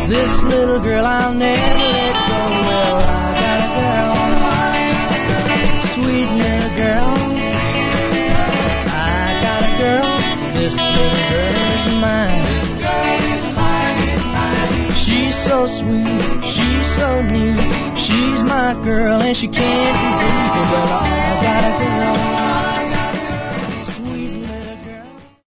This little girl I'll never let go. Well, I got a girl, sweet little girl. I got a girl, this little girl is mine. She's so sweet, she's so neat. She's my girl and she can't be beat. Well, I got a girl,